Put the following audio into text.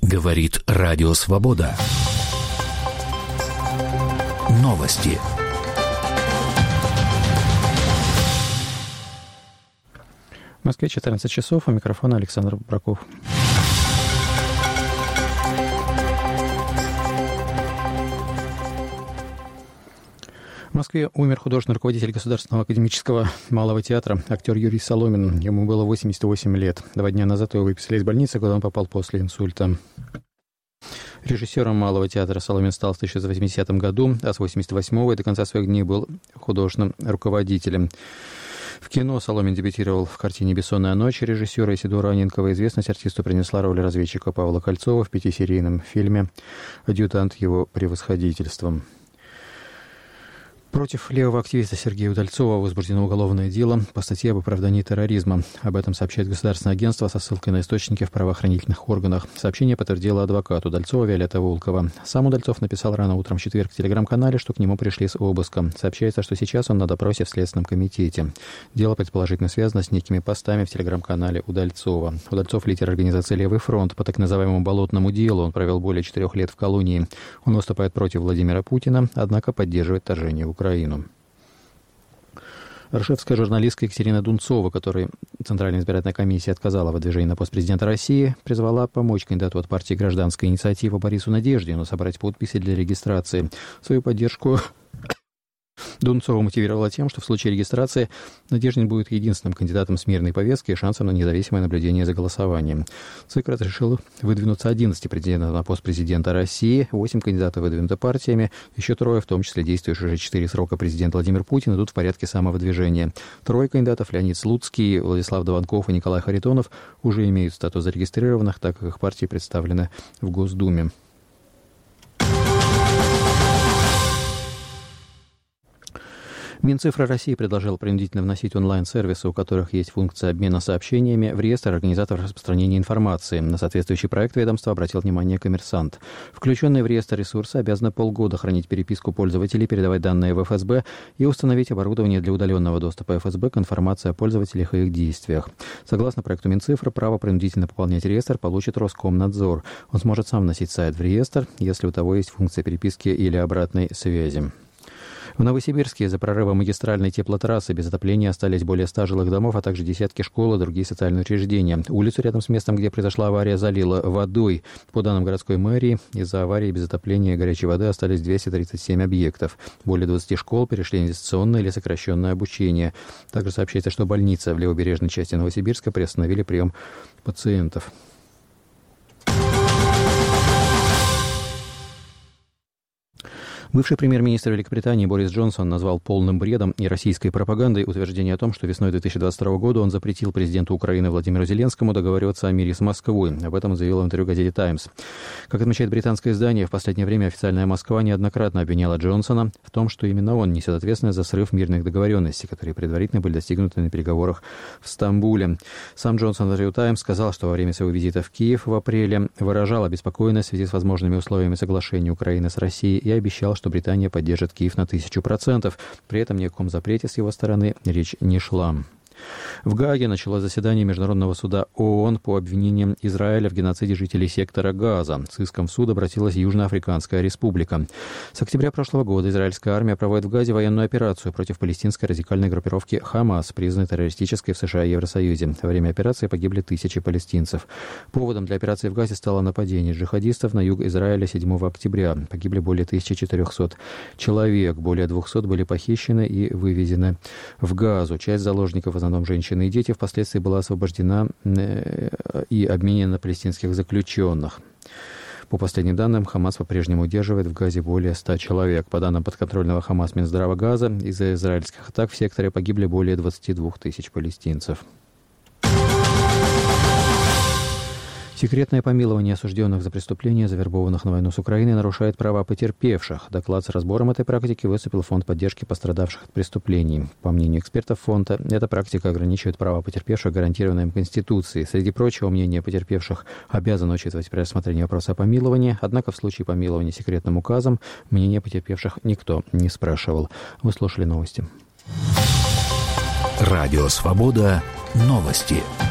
Говорит Радио Свобода. Новости. В Москве 14 часов. У микрофона Александр Браков. В Москве умер художественный руководитель Государственного академического малого театра, актер Юрий Соломин. Ему было 88 лет. 2 дня назад его выписали из больницы, куда он попал после инсульта. Режиссером Малого театра Соломин стал в 1980 году, а с 1988 до конца своих дней был художественным руководителем. В кино Соломин дебютировал в картине «Бессонная ночь» режиссера Исидора Анинкова. Известность артисту принесла роль разведчика Павла Кольцова в 5-серийном фильме «Адъютант его превосходительством». Против левого активиста Сергея Удальцова возбуждено уголовное дело по статье об оправдании терроризма. Об этом сообщает государственное агентство со ссылкой на источники в правоохранительных органах. Сообщение подтвердила адвокат Удальцова Виолетта Волкова. Сам Удальцов написал рано утром в четверг в телеграм-канале, что к нему пришли с обыском. Сообщается, что сейчас он на допросе в Следственном комитете. Дело предположительно связано с некими постами в телеграм-канале Удальцова. Удальцов — лидер организации «Левый фронт». По так называемому болотному делу он провел более 4 лет в колонии. Он выступает против Владимира Путина, однако поддерживает вторжение в Украину. Ржевская журналистка Екатерина Дунцова, которой Центральная избирательная комиссия отказала в выдвижении на пост президента России, призвала помочь кандидату от партии «Гражданская инициатива» Борису Надеждину собрать подписи для регистрации. Свою поддержку Дунцова мотивировала тем, что в случае регистрации Надеждин будет единственным кандидатом с мирной повесткой и шансом на независимое наблюдение за голосованием. ЦИК разрешил выдвинуться 11 претендентов на пост президента России, 8 кандидатов выдвинуты партиями, еще 3, в том числе действующий уже 4 срока президент Владимир Путин, идут в порядке самовыдвижения. 3 кандидатов, Леонид Слуцкий, Владислав Дованков и Николай Харитонов, уже имеют статус зарегистрированных, так как их партии представлены в Госдуме. Минцифры России предложил принудительно вносить онлайн-сервисы, у которых есть функция обмена сообщениями, в реестр организаторов распространения информации. На соответствующий проект ведомство обратил внимание «Коммерсант». Включенные в реестр ресурсы обязаны полгода хранить переписку пользователей, передавать данные в ФСБ и установить оборудование для удаленного доступа ФСБ к информации о пользователях и их действиях. Согласно проекту Минцифры, право принудительно пополнять реестр получит Роскомнадзор. Он сможет сам вносить сайт в реестр, если у того есть функция переписки или обратной связи. В Новосибирске из-за прорыва магистральной теплотрассы без отопления остались более 100 жилых домов, а также десятки школ и другие социальные учреждения. Улицу рядом с местом, где произошла авария, залило водой. По данным городской мэрии, из-за аварии без отопления и горячей воды остались 237 объектов. Более 20 школ перешли на дистанционное или сокращенное обучение. Также сообщается, что больница в левобережной части Новосибирска приостановили прием пациентов. Бывший премьер-министр Великобритании Борис Джонсон назвал полным бредом и российской пропагандой утверждение о том, что весной 2022 года он запретил президенту Украины Владимиру Зеленскому договариваться о мире с Москвой. Об этом он заявил в интервью газете «Таймс». Как отмечает британское издание, в последнее время официальная Москва неоднократно обвиняла Джонсона в том, что именно он несет ответственность за срыв мирных договоренностей, которые предварительно были достигнуты на переговорах в Стамбуле. Сам Джонсон в интервью «Таймс» сказал, что во время своего визита в Киев в апреле выражал обеспокоенность в связи с возможными условиями соглашения Украины с Россией и обещал, что Британия поддержит Киев на 1000%. При этом ни о каком запрете с его стороны речь не шла. В Гааге началось заседание Международного суда ООН по обвинениям Израиля в геноциде жителей сектора Газа. С иском в суд обратилась Южноафриканская республика. С октября прошлого года израильская армия проводит в Газе военную операцию против палестинской радикальной группировки «Хамас», признанной террористической в США и Евросоюзе. Во время операции погибли 1000 палестинцев. Поводом для операции в Газе стало нападение джихадистов на юг Израиля 7 октября. Погибли более 1400 человек. Более 200 были похищены и вывезены в Газу. Часть заложников, в основном женщины и дети, впоследствии была освобождена и обменена на палестинских заключенных. По последним данным, Хамас по-прежнему удерживает в Газе более 100 человек. По данным подконтрольного Хамас Минздрава Газа, из-за израильских атак в секторе погибли более 22 тысяч палестинцев. Секретное помилование осужденных за преступления, завербованных на войну с Украиной, нарушает права потерпевших. Доклад с разбором этой практики выступил Фонд поддержки пострадавших от преступлений. По мнению экспертов фонда, эта практика ограничивает права потерпевших, гарантированные им Конституцией. Среди прочего, мнение потерпевших обязано учитывать при рассмотрении вопроса о помиловании, однако в случае помилования секретным указом мнение потерпевших никто не спрашивал. Вы слушали новости. Радио «Свобода». Новости.